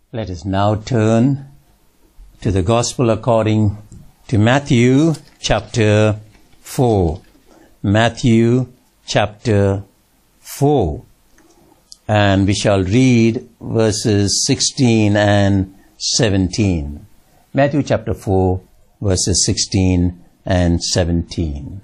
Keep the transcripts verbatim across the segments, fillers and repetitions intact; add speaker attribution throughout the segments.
Speaker 1: Let us now turn to the Gospel according to Matthew chapter four. Matthew chapter four. And we shall read verses sixteen and seventeen. Matthew chapter four, verses sixteen and seventeen.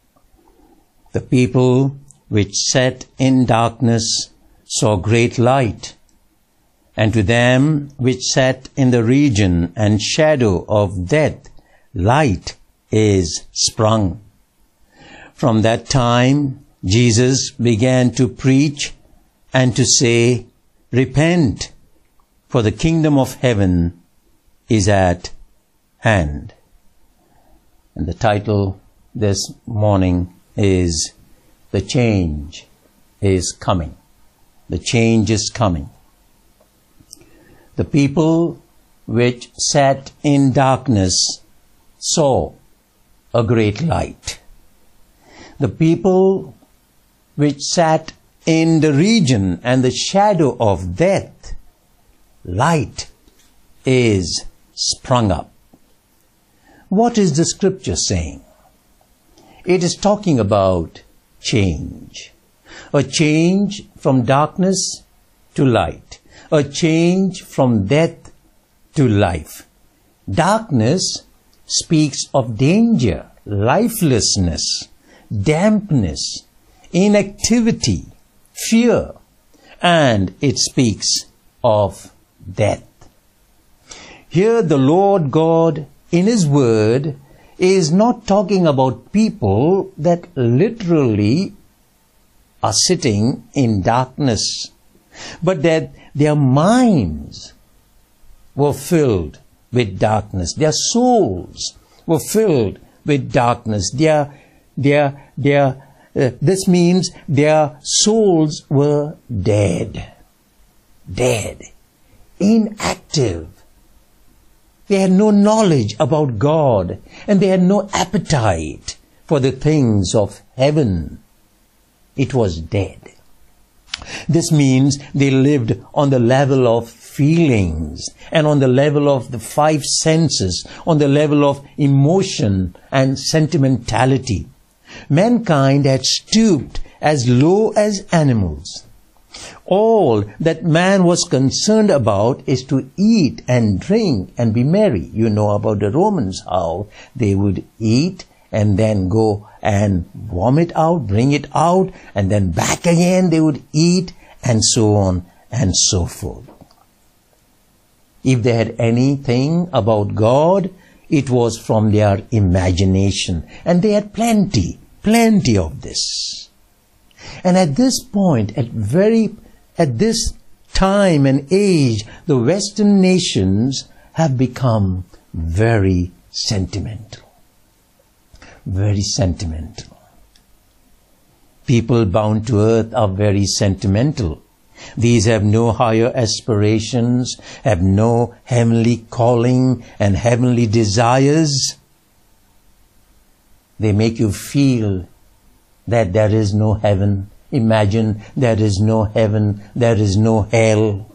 Speaker 1: The people which sat in darkness saw great light. And to them which sat in the region and shadow of death, light is sprung. From that time, Jesus began to preach and to say, Repent, for the kingdom of heaven is at hand. And the title this morning is, The Change is Coming. The change is coming. The people which sat in darkness saw a great light. The people which sat in the region and the shadow of death, light is sprung up. What is the scripture saying? It is talking about change. A change from darkness to light. A change from death to life. Darkness speaks of danger, lifelessness, dampness, inactivity, fear, and it speaks of death. Here the Lord God in His Word is not talking about people that literally are sitting in darkness, but that their minds were filled with darkness. Their souls were filled with darkness. Their, their, their, uh, this means their souls were dead. Dead. Inactive. They had no knowledge about God, and they had no appetite for the things of heaven. It was dead. This means they lived on the level of feelings and on the level of the five senses, on the level of emotion and sentimentality. Mankind had stooped as low as animals. All that man was concerned about is to eat and drink and be merry. You know about the Romans, how they would eat and then go and vomit out, bring it out, and then back again they would eat, and so on and so forth. If they had anything about God, it was from their imagination. And they had plenty, plenty of this. And at this point, at very, at this time and age, the Western nations have become very sentimental. Very sentimental. People bound to earth are very sentimental. These have no higher aspirations, have no heavenly calling and heavenly desires. They make you feel that there is no heaven. Imagine there is no heaven, there is no hell.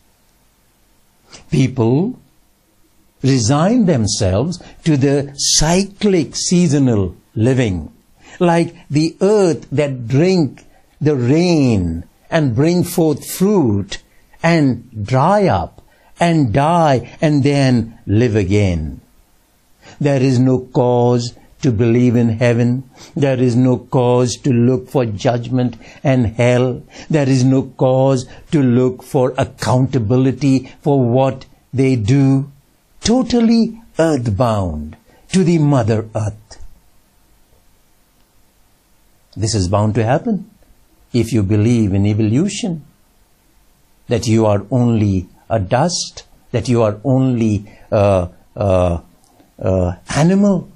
Speaker 1: People resign themselves to the cyclic seasonal living, like the earth that drink the rain and bring forth fruit and dry up and die and then live again. There is no cause to believe in heaven. There is no cause to look for judgment and hell. There is no cause to look for accountability for what they do. Totally earthbound to the Mother Earth. This is bound to happen if you believe in evolution, that you are only a dust, that you are only a, a, a animal.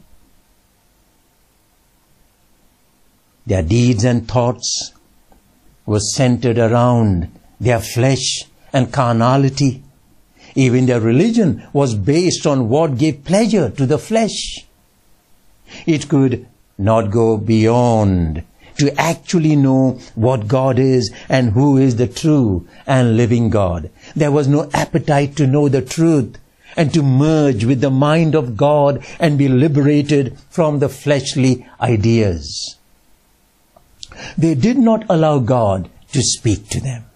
Speaker 1: Their deeds and thoughts were centered around their flesh and carnality. Even their religion was based on what gave pleasure to the flesh. It could not go beyond to actually know what God is and who is the true and living God. There was no appetite to know the truth and to merge with the mind of God and be liberated from the fleshly ideas. They did not allow God to speak to them.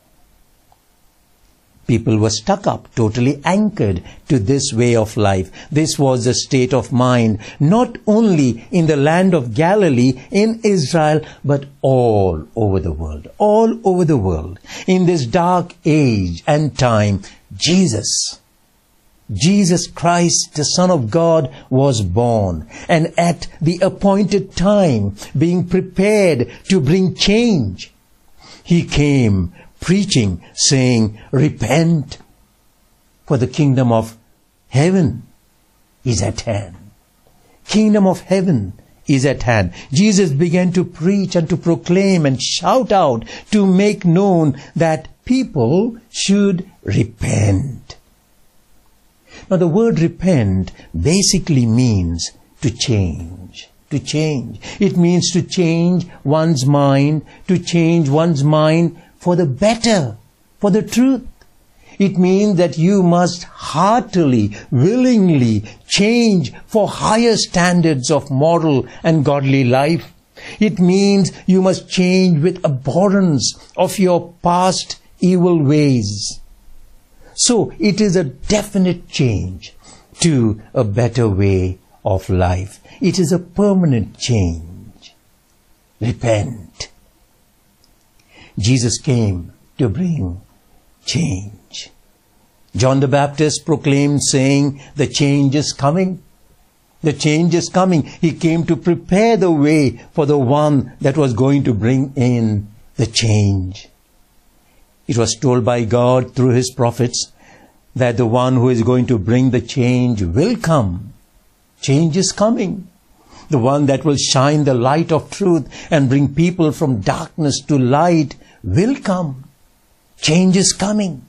Speaker 1: People were stuck up, totally anchored to this way of life. This was the state of mind, not only in the land of Galilee, in Israel, but all over the world. All over the world. In this dark age and time, Jesus, Jesus Christ, the Son of God, was born. And at the appointed time, being prepared to bring change, He came preaching, saying, repent, for the kingdom of heaven is at hand. Kingdom of heaven is at hand. Jesus began to preach and to proclaim and shout out to make known that people should repent. Now the word repent basically means to change. To change. It means to change one's mind, to change one's mind for the better, for the truth. It means that you must heartily, willingly change for higher standards of moral and godly life. It means you must change with abhorrence of your past evil ways. So it is a definite change to a better way of life. It is a permanent change. Repent. Jesus came to bring change. John the Baptist proclaimed, saying, the change is coming. The change is coming. He came to prepare the way for the one that was going to bring in the change. It was told by God through His prophets that the one who is going to bring the change will come. Change is coming. The one that will shine the light of truth and bring people from darkness to light will come. Change is coming.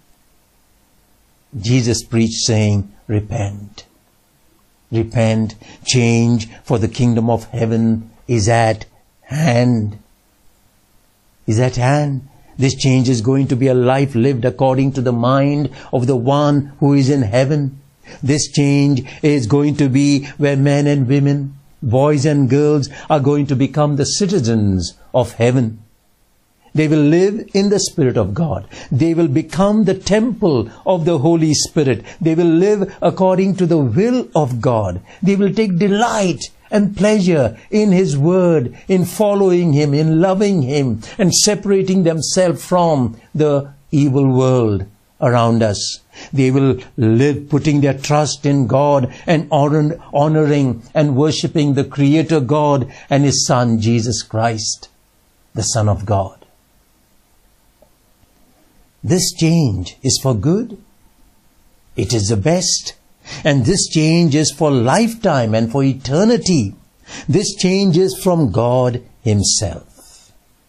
Speaker 1: Jesus preached saying, repent. Repent, change, for the kingdom of heaven is at hand. Is at hand. This change is going to be a life lived according to the mind of the one who is in heaven. This change is going to be where men and women, boys and girls are going to become the citizens of heaven. They will live in the Spirit of God. They will become the temple of the Holy Spirit. They will live according to the will of God. They will take delight and pleasure in His Word, in following Him, in loving Him, and separating themselves from the evil world around us. They will live putting their trust in God and honor, honoring and worshipping the Creator God and His Son, Jesus Christ, the Son of God. This change is for good. It is the best. And this change is for lifetime and for eternity. This change is from God Himself.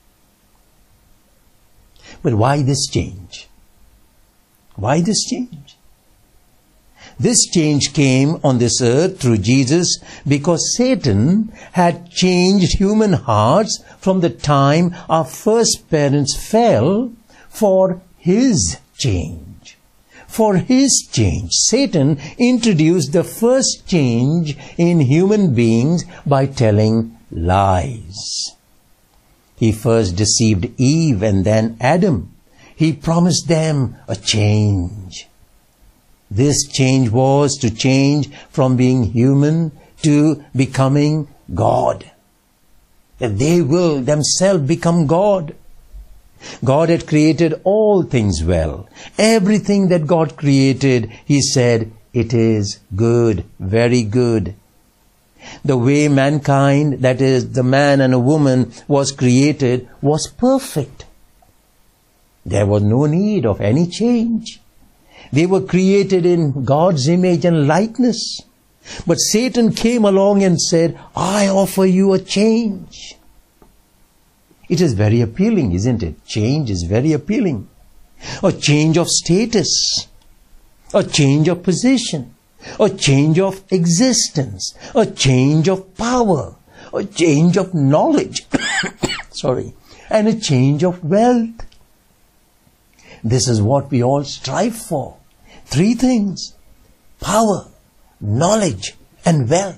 Speaker 1: But why this change? Why this change? This change came on this earth through Jesus because Satan had changed human hearts from the time our first parents fell for his change. For his change. Satan introduced the first change in human beings by telling lies. He first deceived Eve and then Adam. He promised them a change. This change was to change from being human to becoming God. That they will themselves become God. God had created all things well. Everything that God created, He said, it is good, very good. The way mankind, that is, the man and a woman, was created was perfect. There was no need of any change. They were created in God's image and likeness. But Satan came along and said, I offer you a change. It is very appealing, isn't it? Change is very appealing. A change of status, a change of position, a change of existence, a change of power, a change of knowledge. Sorry. And a change of wealth. This is what we all strive for. Three things: power, knowledge, and wealth.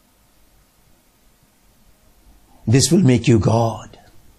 Speaker 1: This will make you God.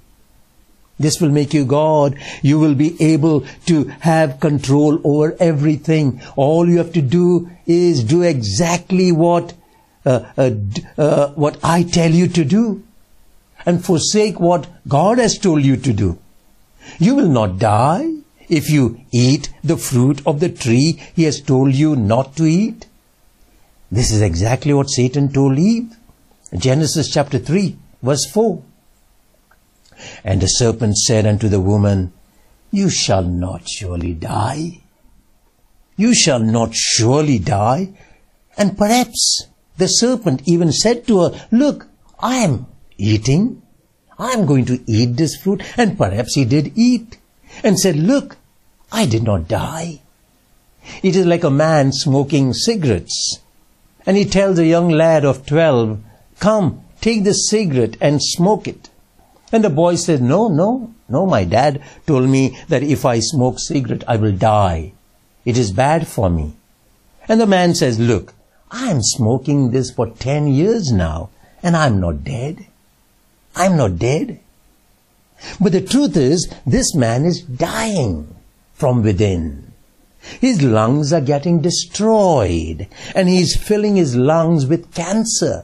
Speaker 1: This will make you God. You will be able to have control over everything. All you have to do is do exactly what uh, uh, uh, what I tell you to do, and forsake what God has told you to do. You will not die if you eat the fruit of the tree He has told you not to eat. This is exactly what Satan told Eve. Genesis chapter three, verse four. And the serpent said unto the woman, You shall not surely die. You shall not surely die. And perhaps the serpent even said to her, Look, I am eating. I am going to eat this fruit. And perhaps he did eat. And said, Look, I did not die. It is like a man smoking cigarettes. And he tells a young lad of twelve, Come, take this cigarette and smoke it. And the boy said, No, no, no, my dad told me that if I smoke cigarette, I will die. It is bad for me. And the man says, Look, I am smoking this for ten years now, and I am not dead. I am not dead. But the truth is, this man is dying from within. His lungs are getting destroyed, and he is filling his lungs with cancer.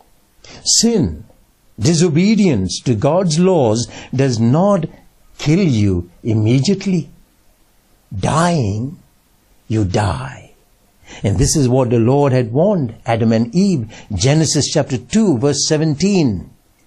Speaker 1: Sin, disobedience to God's laws does not kill you immediately. Dying, you die. And this is what the Lord had warned Adam and Eve. Genesis chapter two, verse seventeen.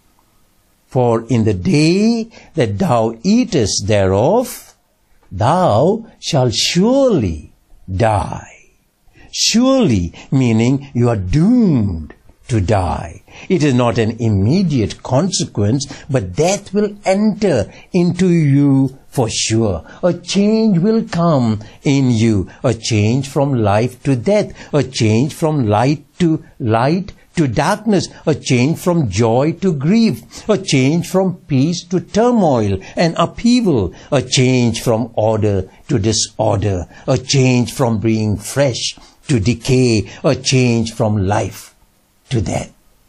Speaker 1: For in the day that thou eatest thereof, thou shalt surely die. Surely, meaning you are doomed to die. It is not an immediate consequence, but death will enter into you for sure. A change will come in you. A change from life to death. A change from light to light to darkness. A change from joy to grief. A change from peace to turmoil and upheaval. A change from order to disorder. A change from being fresh to decay. A change from life to death.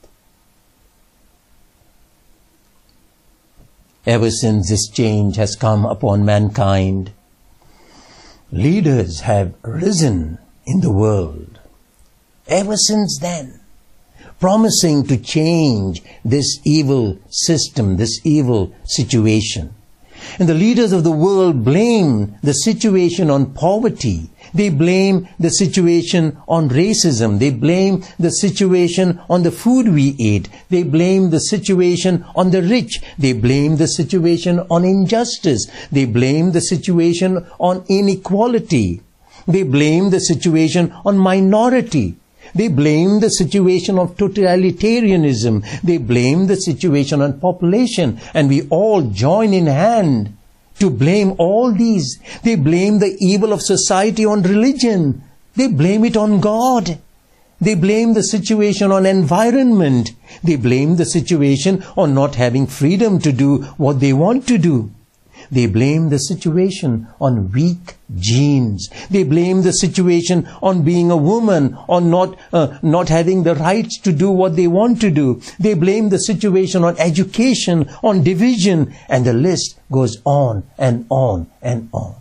Speaker 1: Ever since this change has come upon mankind, leaders have risen in the world. Ever since then, promising to change this evil system, this evil situation. And the leaders of the world blame the situation on poverty. They blame the situation on racism. They blame the situation on the food we eat. They blame the situation on the rich. They blame the situation on injustice. They blame the situation on inequality. They blame the situation on minority. They blame the situation of totalitarianism. They blame the situation on population. And we all join in hand to blame all these. They blame the evil of society on religion. They blame it on God. They blame the situation on environment. They blame the situation on not having freedom to do what they want to do. They blame the situation on weak genes. They blame the situation on being a woman, on not uh, not having the rights to do what they want to do. They blame the situation on education, on division, and the list goes on and on and on.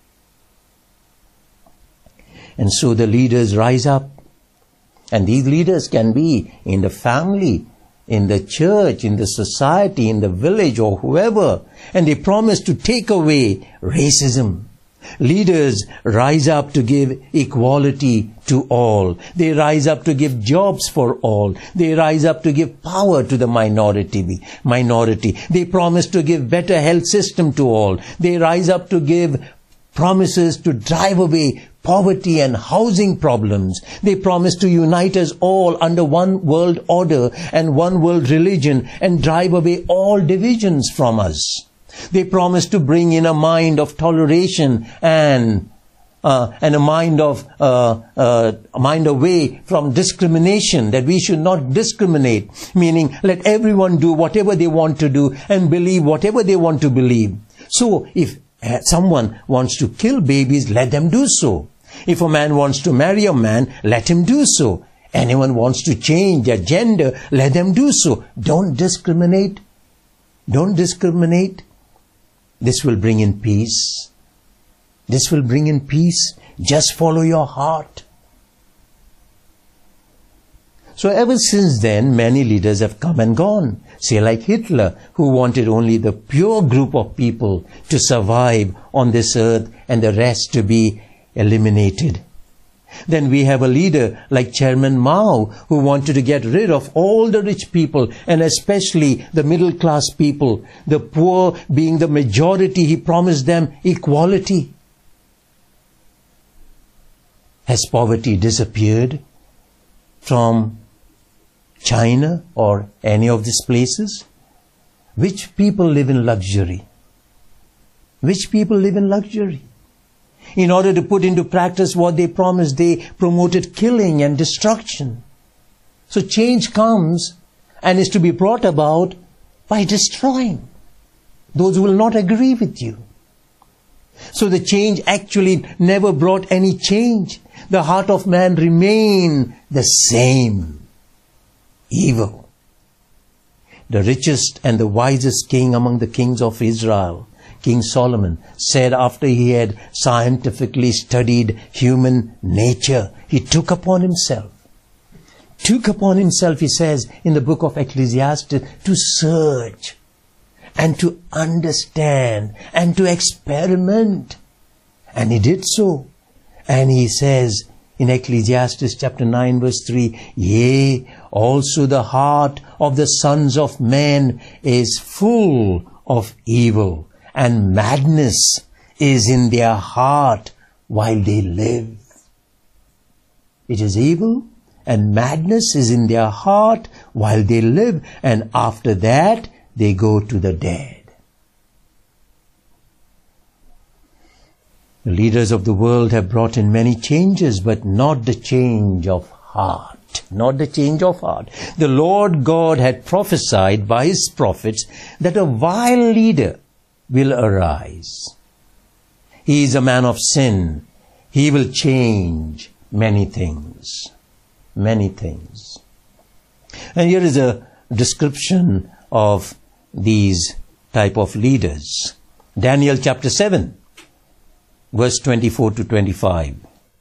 Speaker 1: And so the leaders rise up. And these leaders can be in the family, in the church, in the society, in the village, or whoever. And they promise to take away racism. Leaders rise up to give equality to all. They rise up to give jobs for all. They rise up to give power to the minority. minority. They promise to give better health system to all. They rise up to give promises to drive away poverty and housing problems. They promise to unite us all under one world order and one world religion and drive away all divisions from us. They promise to bring in a mind of toleration and uh, and a mind of uh, uh, a mind away from discrimination, that we should not discriminate, meaning let everyone do whatever they want to do and believe whatever they want to believe. So if uh, someone wants to kill babies, let them do so. If a man wants to marry a man, let him do so. Anyone wants to change their gender, let them do so. Don't discriminate. Don't discriminate. This will bring in peace. This will bring in peace. Just follow your heart. So ever since then, many leaders have come and gone. Say like Hitler, who wanted only the pure group of people to survive on this earth and the rest to be eliminated. Then we have a leader like Chairman Mao, who wanted to get rid of all the rich people and especially the middle class people. The poor being the majority, he promised them equality. Has poverty disappeared from China or any of these places? Which people live in luxury? Which people live in luxury? In order to put into practice what they promised, they promoted killing and destruction. So change comes and is to be brought about by destroying those who will not agree with you. So the change actually never brought any change. The heart of man remained the same. Evil. The richest and the wisest king among the kings of Israel, King Solomon, said after he had scientifically studied human nature, he took upon himself, took upon himself, he says in the book of Ecclesiastes, to search and to understand and to experiment. And he did so. And he says in Ecclesiastes chapter nine verse three, yea, also the heart of the sons of men is full of evil, and madness is in their heart while they live. It is evil and madness is in their heart while they live, and after that they go to the dead. The leaders of the world have brought in many changes, but not the change of heart. Not the change of heart. The Lord God had prophesied by His prophets that a vile leader will arise. He is a man of sin. He will change many things. Many things. And here is a description of these type of leaders. Daniel chapter seven, verse twenty-four to twenty-five.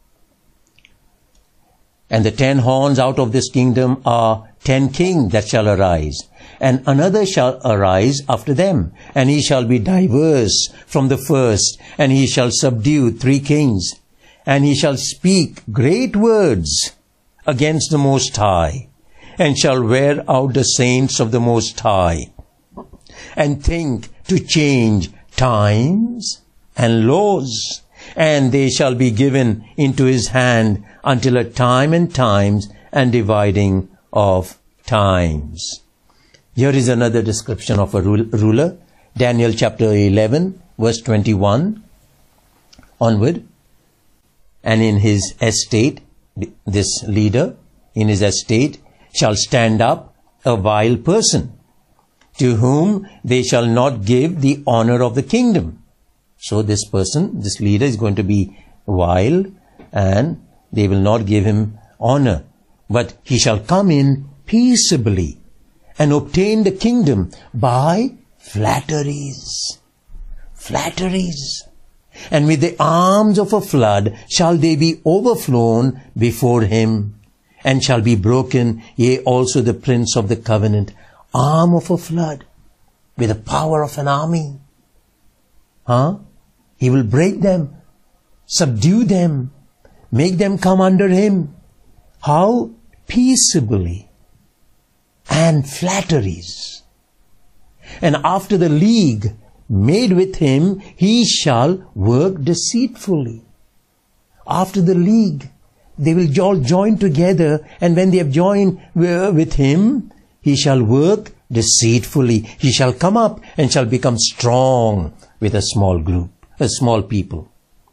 Speaker 1: And the ten horns out of this kingdom are ten kings that shall arise, and another shall arise after them, and he shall be diverse from the first, and he shall subdue three kings, and he shall speak great words against the Most High, and shall wear out the saints of the Most High, and think to change times and laws, and they shall be given into his hand until a time and times and dividing of times. Here is another description of a ruler. Daniel chapter eleven, verse twenty-one onward. And in his estate, this leader, in his estate, shall stand up a vile person, to whom they shall not give the honor of the kingdom. So this person, this leader is going to be vile, and they will not give him honor. But he shall come in peaceably and obtain the kingdom by flatteries. Flatteries. And with the arms of a flood shall they be overflown before him, and shall be broken, yea, also the prince of the covenant. Arm of a flood, with the power of an army. Huh? He will break them, subdue them, make them come under him. How? Peaceably. And flatteries. And after the league made with him, he shall work deceitfully. After the league, they will all join together, and when they have joined with him, he shall work deceitfully. He shall come up and shall become strong with a small group, a small people.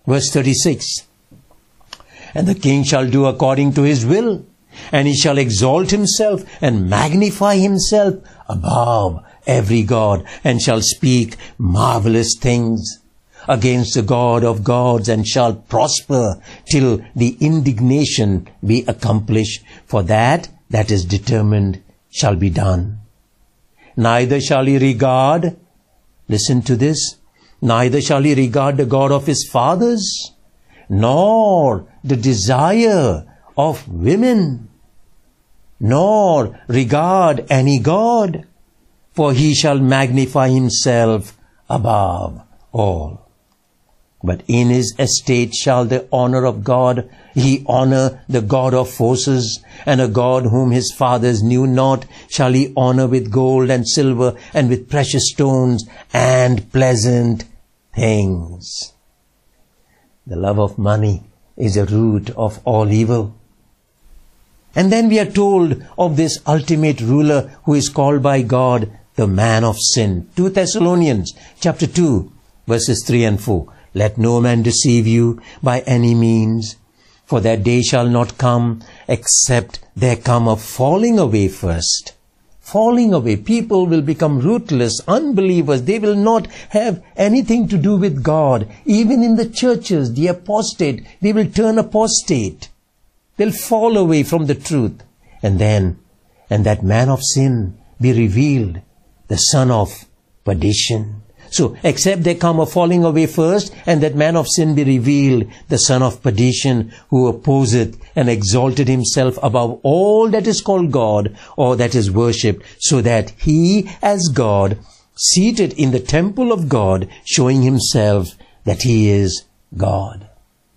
Speaker 1: Verse thirty-six. And the king shall do according to his will, and he shall exalt himself and magnify himself above every god, and shall speak marvelous things against the God of gods, and shall prosper till the indignation be accomplished. For that that is determined shall be done. Neither shall he regard, listen to this, neither shall he regard the God of his fathers, nor the desire of women, nor regard any god, for he shall magnify himself above all. But in his estate shall the honor of God, he honor the God of forces, and a God whom his fathers knew not shall he honor with gold and silver, and with precious stones and pleasant things. The love of money is a root of all evil. And then we are told of this ultimate ruler who is called by God the man of sin. Second Thessalonians chapter two, verses three and four. Let no man deceive you by any means, for that day shall not come except there come a falling away first. Falling away. People will become rootless, unbelievers. They will not have anything to do with God. Even in the churches, the apostate, they will turn apostate. They'll fall away from the truth. And then, and that man of sin be revealed, the son of perdition. So, except there come a falling away first, and that man of sin be revealed, the son of perdition, who opposeth and exalted himself above all that is called God, or that is worshipped, so that he as God, seated in the temple of God, showing himself that he is God.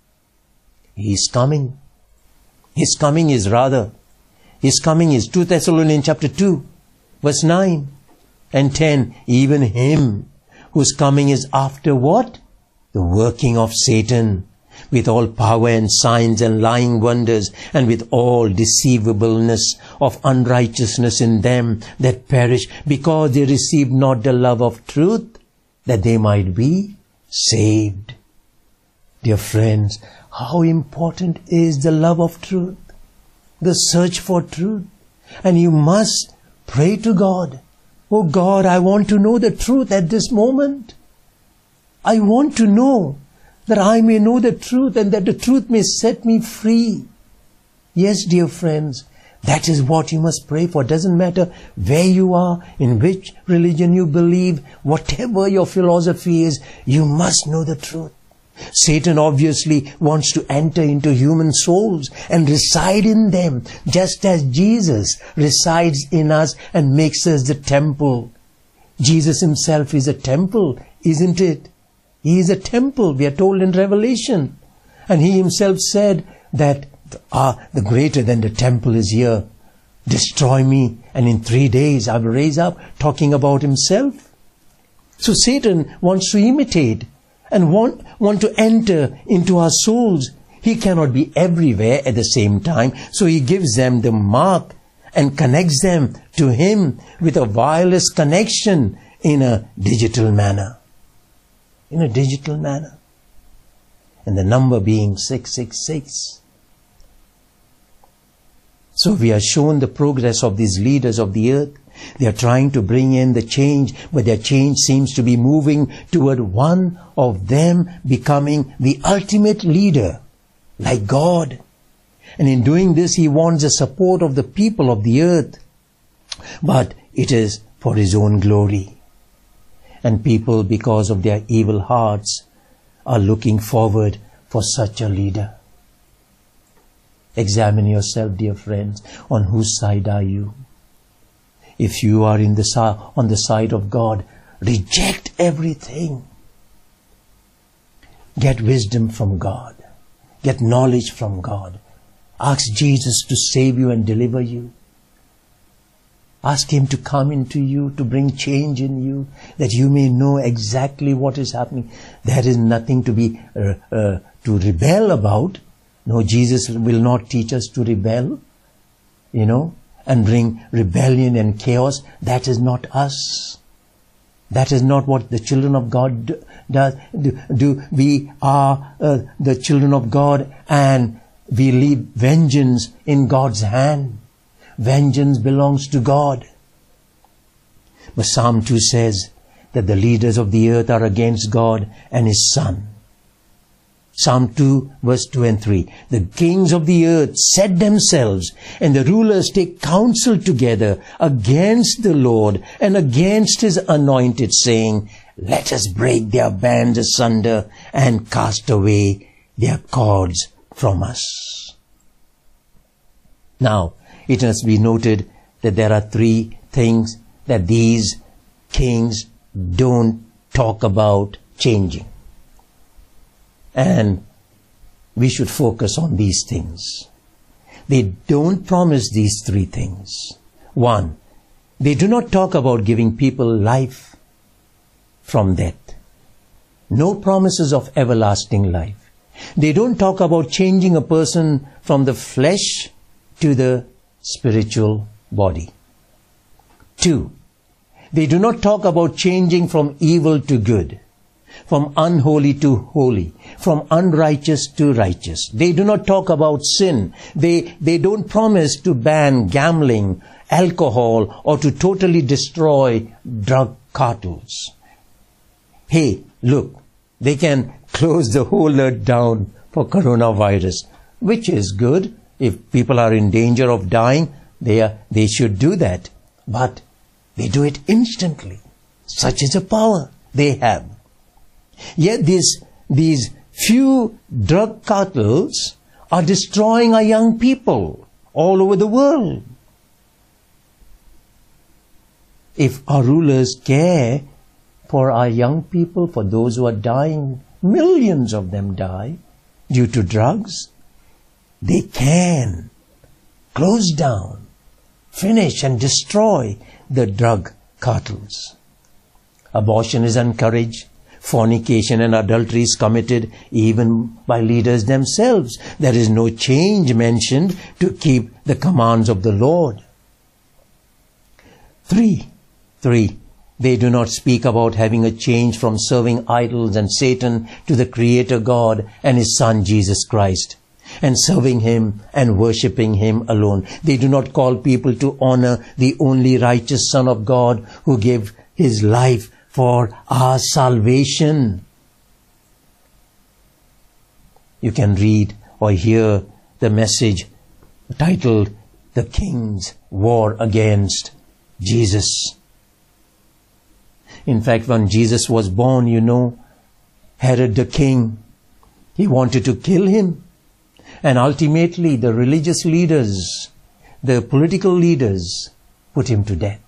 Speaker 1: He is coming. His coming is rather, his coming is Second Thessalonians chapter two, verse nine and ten, even him whose coming is after what? The working of Satan, with all power and signs and lying wonders, and with all deceivableness of unrighteousness in them that perish, because they received not the love of truth, that they might be saved. Dear friends, how important is the love of truth, the search for truth. And you must pray to God. Oh God, I want to know the truth at this moment. I want to know that I may know the truth, and that the truth may set me free. Yes, dear friends, that is what you must pray for. It doesn't matter where you are, in which religion you believe, whatever your philosophy is, you must know the truth. Satan obviously wants to enter into human souls and reside in them, just as Jesus resides in us and makes us the temple. Jesus himself is a temple, isn't it? He is a temple, we are told in Revelation. And he himself said that ah, the greater than the temple is here. Destroy me, and in three days I will raise up, talking about himself. So Satan wants to imitate and want, want to enter into our souls. He cannot be everywhere at the same time. So he gives them the mark and connects them to him with a wireless connection in a digital manner. In a digital manner. And the number being six six six. So we are shown the progress of these leaders of the earth. They are trying to bring in the change, but their change seems to be moving toward one of them becoming the ultimate leader, like God. And in doing this, he wants the support of the people of the earth. But it is for his own glory. And people, because of their evil hearts, are looking forward for such a leader. Examine yourself, dear friends. On whose side are you? If you are in the on the side of God, reject everything. Get wisdom from God. Get knowledge from God. Ask Jesus to save you and deliver you. Ask him to come into you, to bring change in you, that you may know exactly what is happening. There is nothing to be uh, uh, to rebel about. No, Jesus will not teach us to rebel, you know, and bring rebellion and chaos. That is not us. That is not what the children of God do. do, do. We are uh, the children of God, and we leave vengeance in God's hand. Vengeance belongs to God. But Psalm two says that the leaders of the earth are against God and His Son. Psalm two, verse two and three. The kings of the earth set themselves, and the rulers take counsel together against the Lord and against His anointed, saying, let us break their bands asunder and cast away their cords from us. Now, it must be noted that there are three things that these kings don't talk about changing. And we should focus on these things. They don't promise these three things. One, they do not talk about giving people life from death. No promises of everlasting life. They don't talk about changing a person from the flesh to the spiritual body. Two, they do not talk about changing from evil to good, from unholy to holy, from unrighteous to righteous. They do not talk about sin. They, they don't promise to ban gambling, alcohol, or to totally destroy drug cartels. Hey, look, they can close the whole earth down for coronavirus, which is good. If people are in danger of dying, they are, they should do that. But they do it instantly. Such is the power they have. Yet these, these few drug cartels are destroying our young people all over the world. If our rulers care for our young people, for those who are dying, millions of them die due to drugs, they can close down, finish and destroy the drug cartels. Abortion is encouraged. Fornication and adultery is committed even by leaders themselves. There is no change mentioned to keep the commands of the Lord. Three, three, they do not speak about having a change from serving idols and Satan to the Creator God and His Son Jesus Christ, and serving Him and worshipping Him alone. They do not call people to honor the only righteous Son of God who gave His life for our salvation. You can read or hear the message titled, The King's War Against Jesus. In fact, when Jesus was born, you know, Herod the king, he wanted to kill Him. And ultimately, the religious leaders, the political leaders, put Him to death.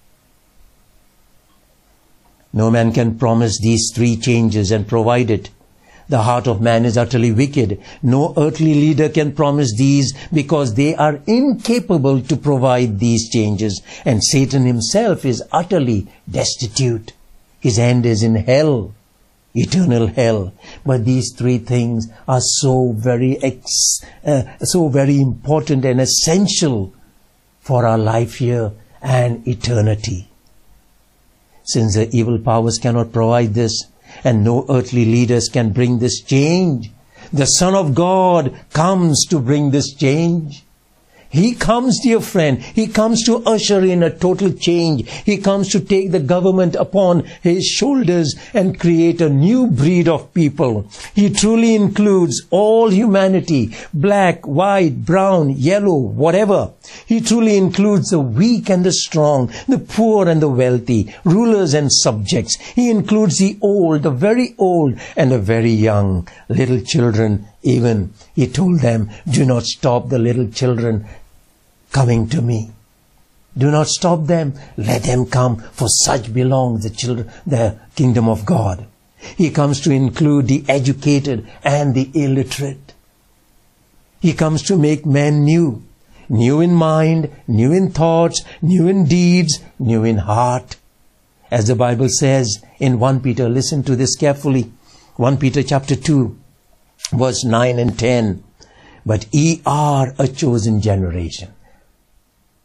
Speaker 1: No man can promise these three changes and provide it. The heart of man is utterly wicked. No earthly leader can promise these because they are incapable to provide these changes. And Satan himself is utterly destitute. His end is in hell, eternal hell. But these three things are so very, ex, uh, so very important and essential for our life here and eternity. Since the evil powers cannot provide this, and no earthly leaders can bring this change, the Son of God comes to bring this change. He comes, dear friend, He comes to usher in a total change. He comes to take the government upon His shoulders and create a new breed of people. He truly includes all humanity, black, white, brown, yellow, whatever. He truly includes the weak and the strong, the poor and the wealthy, rulers and subjects. He includes the old, the very old, and the very young, little children even. He told them, do not stop the little children coming to me. Do not stop them. Let them come, for such belongs the children, the kingdom of God. He comes to include the educated and the illiterate. He comes to make men new. New in mind, new in thoughts, new in deeds, new in heart. As the Bible says in First Peter, listen to this carefully. First Peter chapter two, verse nine and ten. But ye are a chosen generation,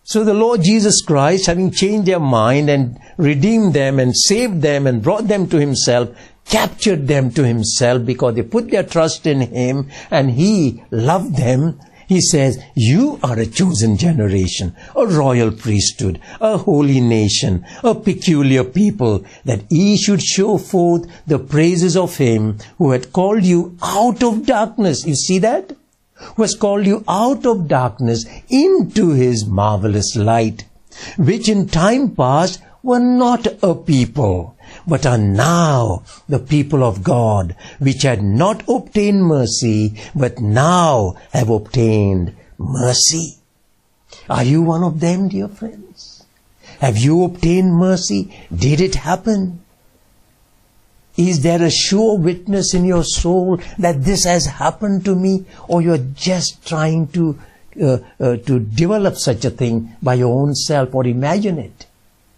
Speaker 1: So the Lord Jesus Christ, having changed their mind and redeemed them and saved them and brought them to himself, captured them to himself because they put their trust in him and he loved them. He says, you are a chosen generation, a royal priesthood, a holy nation, a peculiar people, that ye should show forth the praises of him who had called you out of darkness. You see that? Who has called you out of darkness into his marvelous light, which in time past were not a people, but are now the people of God, which had not obtained mercy, but now have obtained mercy. Are you one of them, dear friends? Have you obtained mercy? Did it happen? Is there a sure witness in your soul that this has happened to me? Or you're just trying to, uh, uh, to develop such a thing by your own self or imagine it?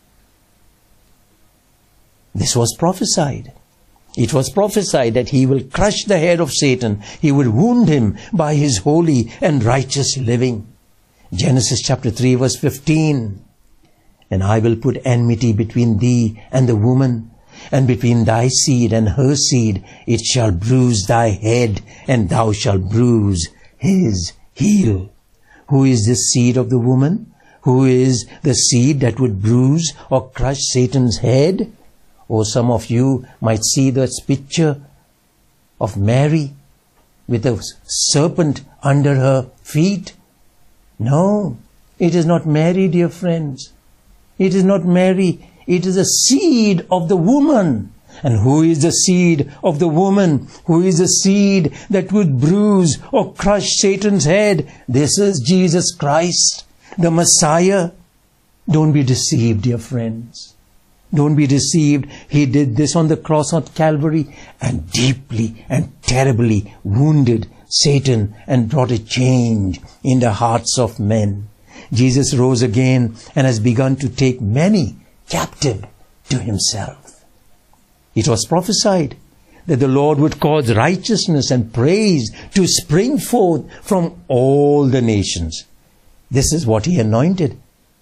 Speaker 1: This was prophesied. It was prophesied that he will crush the head of Satan. He will wound him by his holy and righteous living. Genesis chapter three verse fifteen. And I will put enmity between thee and the woman, and between thy seed and her seed. It shall bruise thy head, and thou shalt bruise his heel. Who is the seed of the woman? Who is the seed that would bruise or crush Satan's head? Or some of you might see this picture of Mary with a serpent under her feet. No, it is not Mary, dear friends. It is not Mary. It is the seed of the woman. And who is the seed of the woman? Who is the seed that would bruise or crush Satan's head? This is Jesus Christ, the Messiah. Don't be deceived, dear friends. Don't be deceived. He did this on the cross at Calvary and deeply and terribly wounded Satan and brought a change in the hearts of men. Jesus rose again and has begun to take many captive to himself. It was prophesied that the Lord would cause righteousness and praise to spring forth from all the nations. This is what he anointed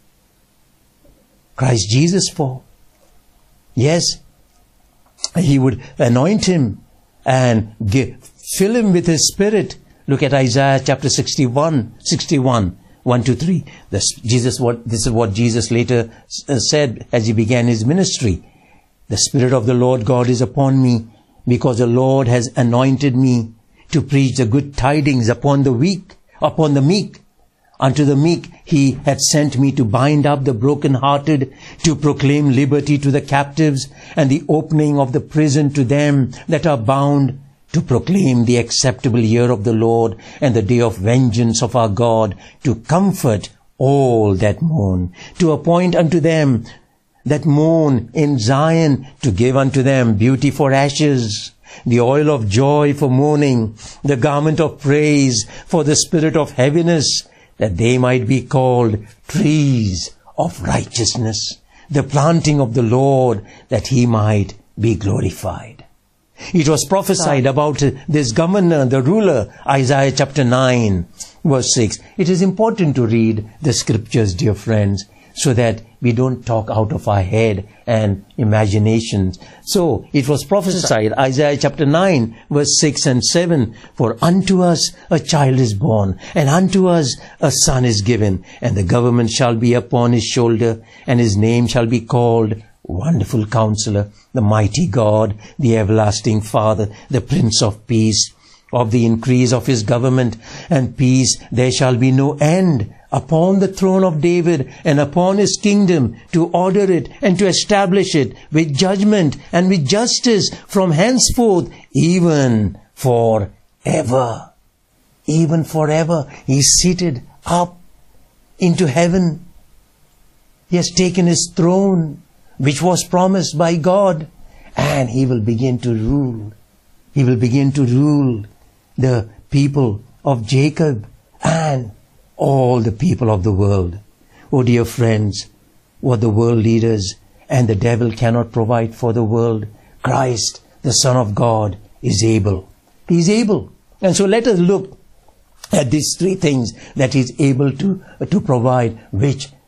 Speaker 1: Christ Jesus for. Yes, he would anoint him and give, fill him with his spirit. Look at Isaiah chapter sixty-one, sixty-one, one to three. This, Jesus, what, this is what Jesus later uh, said as he began his ministry. The Spirit of the Lord God is upon me, because the Lord has anointed me to preach the good tidings upon the weak, upon the meek. Unto the meek he had sent me to bind up the brokenhearted, to proclaim liberty to the captives, and the opening of the prison to them that are bound, to proclaim the acceptable year of the Lord, and the day of vengeance of our God, to comfort all that mourn, to appoint unto them that mourn in Zion, to give unto them beauty for ashes, the oil of joy for mourning, the garment of praise for the spirit of heaviness, that they might be called trees of righteousness, the planting of the Lord, that he might be glorified. It was prophesied about this governor, the ruler, Isaiah chapter nine, verse six. It is important to read the scriptures, dear friends, so that we don't talk out of our head and imaginations. So it was prophesied, Isaiah chapter nine, verse six and seven, for unto us a child is born, and unto us a son is given, and the government shall be upon his shoulder, and his name shall be called Wonderful Counselor, the Mighty God, the Everlasting Father, the Prince of Peace. Of the increase of his government and peace there shall be no end, upon the throne of David and upon his kingdom, to order it and to establish it with judgment and with justice from henceforth, even forever. Even forever. He is seated up into heaven. He has taken his throne, which was promised by God, and he will begin to rule. He will begin to rule the people of Jacob and all the people of the world. Oh dear friends, what the world leaders and the devil cannot provide for the world, Christ, the Son of God, is able. He is able. And so let us look at these three things that he is able to, to provide, which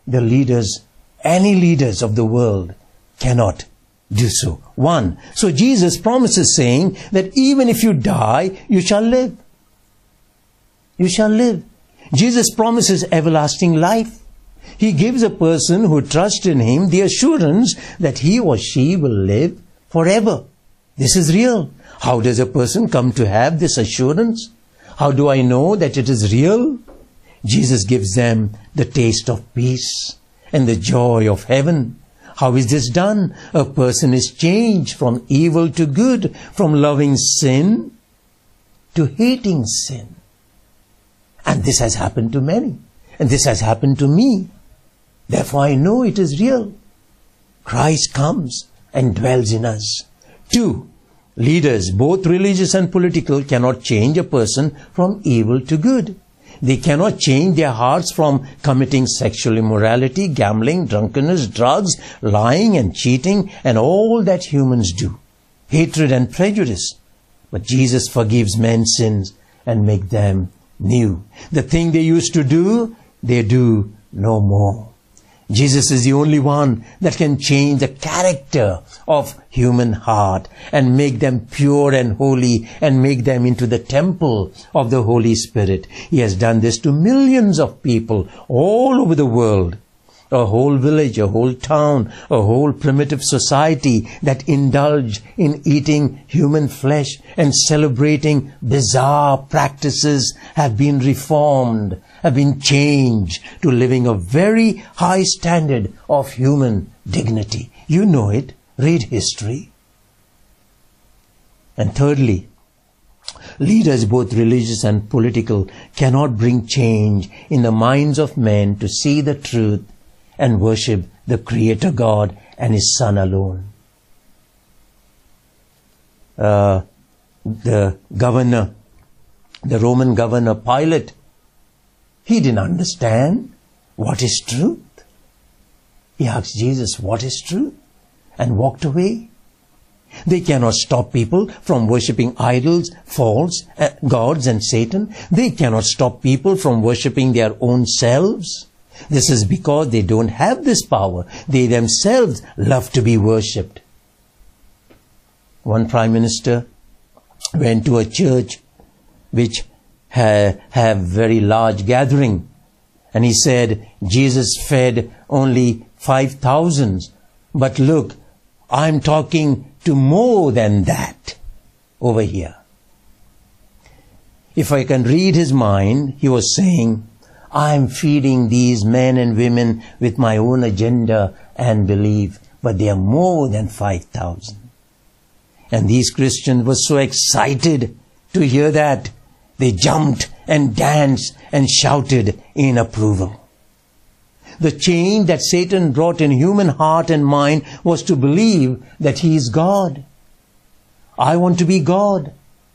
Speaker 1: the leaders, any leaders of the world cannot do so. One, so Jesus promises saying that even if you die, you shall live. You shall live. Jesus promises everlasting life. He gives a person who trusts in Him the assurance that he or she will live forever. This is real. How does a person come to have this assurance? How do I know that it is real? Jesus gives them the taste of peace and the joy of heaven. How is this done? A person is changed from evil to good, from loving sin to hating sin. And this has happened to many. And this has happened to me. Therefore I know it is real. Christ comes and dwells in us. Two, leaders, both religious and political, cannot change a person from evil to good. They cannot change their hearts from committing sexual immorality, gambling, drunkenness, drugs, lying and cheating, and all that humans do. Hatred and prejudice. But Jesus forgives men's sins and makes them new. The thing they used to do, they do no more. Jesus is the only one that can change the character of human heart and make them pure and holy and make them into the temple of the Holy Spirit. He has done this to millions of people all over the world. A whole village, a whole town, a whole primitive society that indulged in eating human flesh and celebrating bizarre practices have been reformed, have been changed to living a very high standard of human dignity. You know it. Read history. And thirdly, leaders, both religious and political, cannot bring change in the minds of men to see the truth and worship the Creator God and His Son alone. Uh, the governor, the Roman governor Pilate, he didn't understand what is truth. He asked Jesus, what is truth? And walked away. They cannot stop people from worshipping idols, false uh, gods and Satan. They cannot stop people from worshipping their own selves. This is because they don't have this power. They themselves love to be worshipped. One prime minister went to a church which ha- have very large gathering, and he said, Jesus fed only five thousand, but look, I'm talking to more than that over here. If I can read his mind, he was saying, I'm feeding these men and women with my own agenda and belief, but they are more than five thousand. And these Christians were so excited to hear that, they jumped and danced and shouted in approval. The change that Satan brought in human heart and mind was to believe that he is God. I want to be God.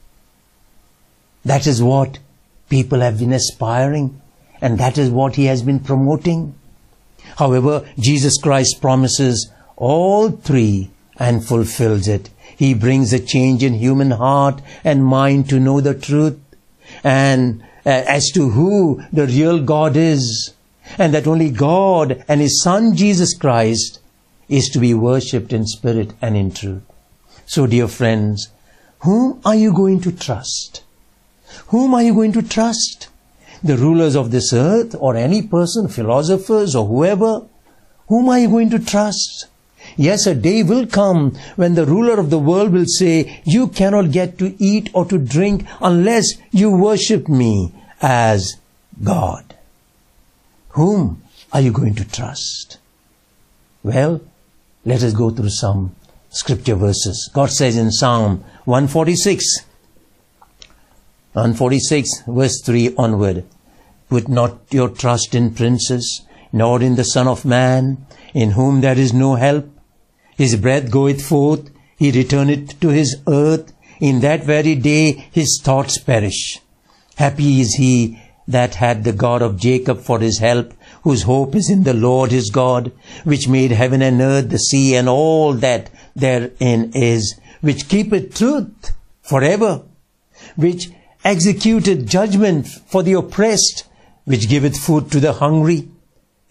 Speaker 1: That is what people have been aspiring, and that is what he has been promoting. However, Jesus Christ promises all three and fulfills it. He brings a change in human heart and mind to know the truth, and uh, as to who the real God is, and that only God and His Son Jesus Christ is to be worshipped in spirit and in truth. So, dear friends, whom are you going to trust? Whom are you going to trust? The rulers of this earth, or any person, philosophers or whoever? Whom are you going to trust? Yes, a day will come when the ruler of the world will say, you cannot get to eat or to drink unless you worship me as God. Whom are you going to trust? Well, let us go through some scripture verses. God says in Psalm one forty-six, one forty-six verse three onward, put not your trust in princes, nor in the Son of Man, in whom there is no help. His breath goeth forth, he returneth to his earth. In that very day his thoughts perish. Happy is he that had the God of Jacob for his help, whose hope is in the Lord his God, which made heaven and earth, the sea, and all that therein is, which keepeth truth forever, which executeth judgment for the oppressed, which giveth food to the hungry.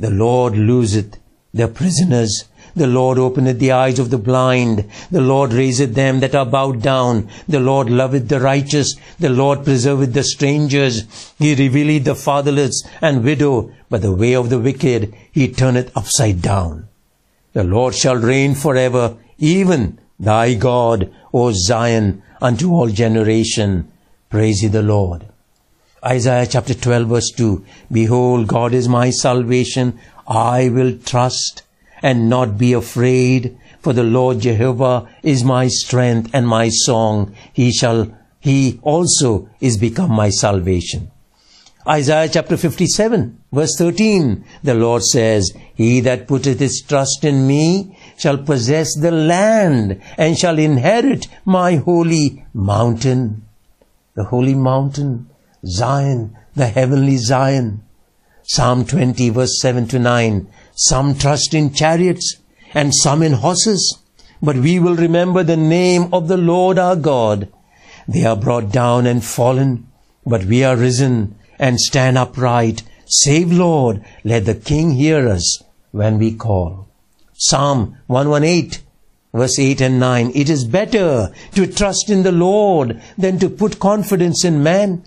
Speaker 1: The Lord looseth the prisoners. The Lord openeth the eyes of the blind. The Lord raiseth them that are bowed down. The Lord loveth the righteous. The Lord preserveth the strangers. He revealeth the fatherless and widow. But the way of the wicked he turneth upside down. The Lord shall reign forever, even thy God, O Zion, unto all generation. Praise ye the Lord. Isaiah chapter twelve verse two. Behold, God is my salvation. I will trust and not be afraid. For the Lord Jehovah is my strength and my song. He shall, he also is become my salvation. Isaiah chapter fifty-seven verse thirteen. The Lord says, He that putteth his trust in me shall possess the land and shall inherit my holy mountain. The holy mountain, Zion, the heavenly Zion. Psalm twenty verse seven to nine. Some trust in chariots and some in horses, but we will remember the name of the Lord our God. They are brought down and fallen, but we are risen and stand upright. Save, Lord, let the King hear us when we call. Psalm one eighteen verse eight and nine. It is better to trust in the Lord than to put confidence in man.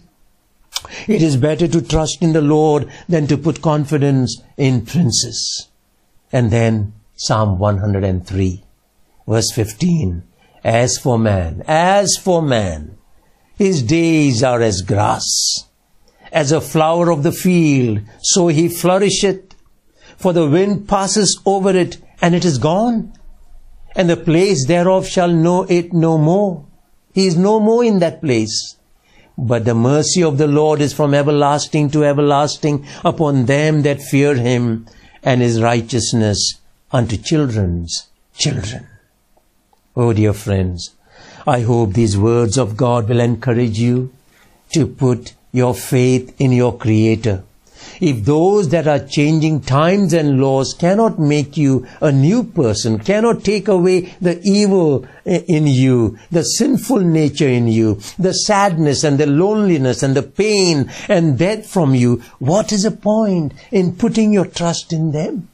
Speaker 1: It is better to trust in the Lord than to put confidence in princes. And then Psalm one oh three verse fifteen. As for man, as for man, his days are as grass, as a flower of the field, so he flourisheth. For the wind passes over it, and it is gone, and the place thereof shall know it no more. He is no more in that place. But the mercy of the Lord is from everlasting to everlasting upon them that fear him, and his righteousness unto children's children. Oh dear friends, I hope these words of God will encourage you to put your faith in your Creator. If those that are changing times and laws cannot make you a new person, cannot take away the evil in you, the sinful nature in you, the sadness and the loneliness and the pain and death from you, what is the point in putting your trust in them?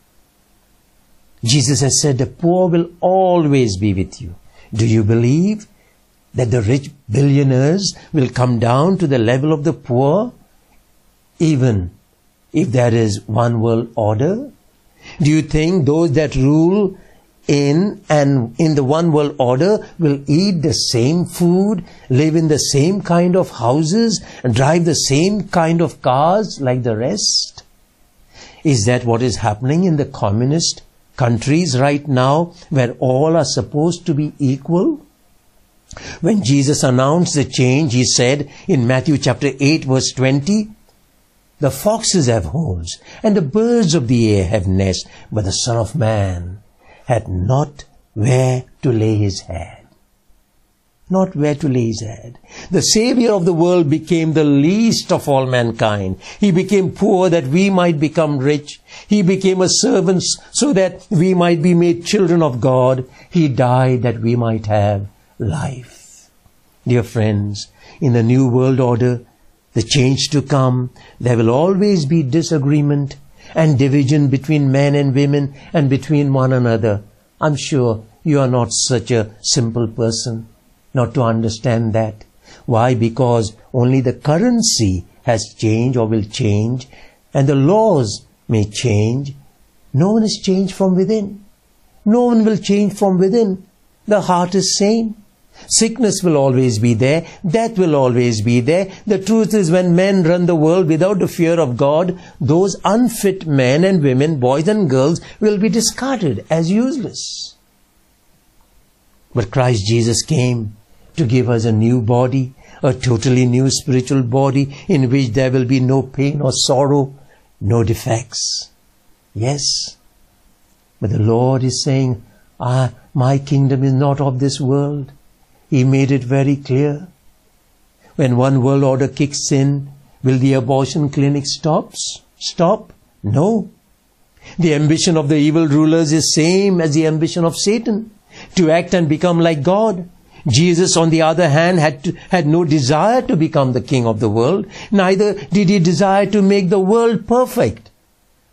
Speaker 1: Jesus has said the poor will always be with you. Do you believe that the rich billionaires will come down to the level of the poor, even if there is one world order? Do you think those that rule in and in the one world order will eat the same food, live in the same kind of houses, and drive the same kind of cars like the rest? Is that what is happening in the communist countries right now, where all are supposed to be equal? When Jesus announced the change, he said in Matthew chapter eight verse twenty, the foxes have holes, and the birds of the air have nests, but the Son of Man had not where to lay his head. Not where to lay his head. The Savior of the world became the least of all mankind. He became poor that we might become rich. He became a servant so that we might be made children of God. He died that we might have life. Dear friends, in the new world order, the change to come, there will always be disagreement and division between men and women and between one another. I'm sure you are not such a simple person not to understand that. Why? Because only the currency has changed or will change, and the laws may change. No one is changed from within. No one will change from within. The heart is same. Sickness will always be there. Death will always be there. The truth is, when men run the world without the fear of God, those unfit men and women, boys and girls, will be discarded as useless. But Christ Jesus came to give us a new body, a totally new spiritual body in which there will be no pain or sorrow, no defects. Yes, but the Lord is saying, ah, my kingdom is not of this world. He made it very clear. When one world order kicks in, will the abortion clinic stop? Stop? No. The ambition of the evil rulers is same as the ambition of Satan, to act and become like God. Jesus, on the other hand, had to, had no desire to become the king of the world. Neither did he desire to make the world perfect.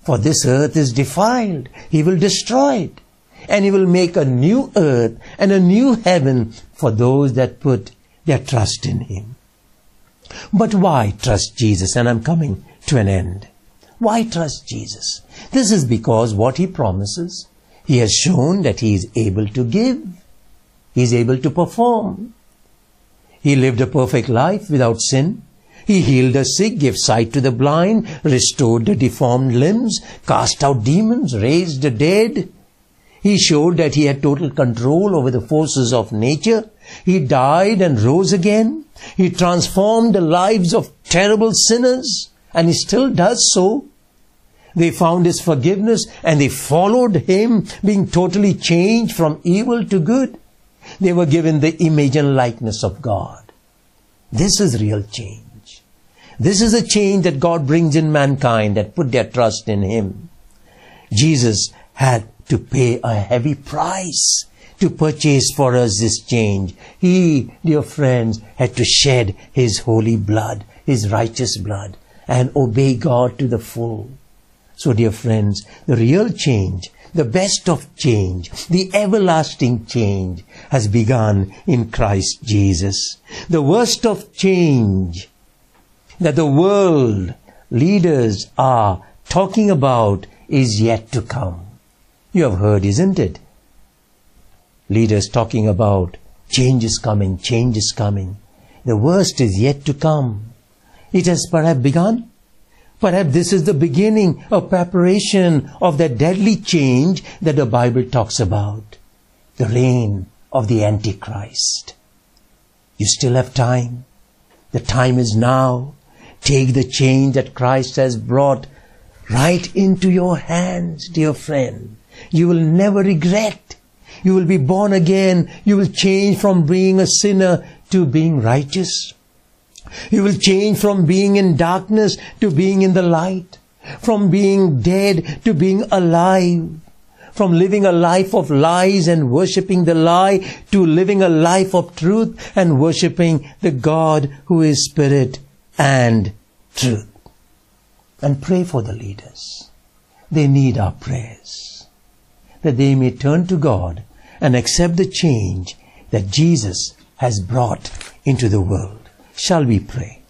Speaker 1: For this earth is defiled. He will destroy it. And He will make a new earth and a new heaven for those that put their trust in Him. But why trust Jesus? And I'm coming to an end. Why trust Jesus? This is because what He promises, He has shown that He is able to give. He is able to perform. He lived a perfect life without sin. He healed the sick, gave sight to the blind, restored the deformed limbs, cast out demons, raised the dead. He showed that He had total control over the forces of nature. He died and rose again. He transformed the lives of terrible sinners, and He still does so. They found His forgiveness and they followed Him, being totally changed from evil to good. They were given the image and likeness of God. This is real change. This is a change that God brings in mankind that put their trust in Him. Jesus had to pay a heavy price to purchase for us this change. He, dear friends, had to shed His holy blood, His righteous blood, and obey God to the full. So, dear friends, the real change, the best of change, the everlasting change has begun in Christ Jesus. The worst of change that the world leaders are talking about is yet to come. You have heard, isn't it? Leaders talking about change is coming, change is coming. The worst is yet to come. It has perhaps begun. Perhaps this is the beginning of preparation of that deadly change that the Bible talks about. The reign of the Antichrist. You still have time. The time is now. Take the change that Christ has brought right into your hands, dear friend. You will never regret. You will be born again. You will change from being a sinner to being righteous. You will change from being in darkness to being in the light. From being dead to being alive. From living a life of lies and worshipping the lie to living a life of truth and worshipping the God who is Spirit and truth. And pray for the leaders. They need our prayers, that they may turn to God and accept the change that Jesus has brought into the world. Shall we pray?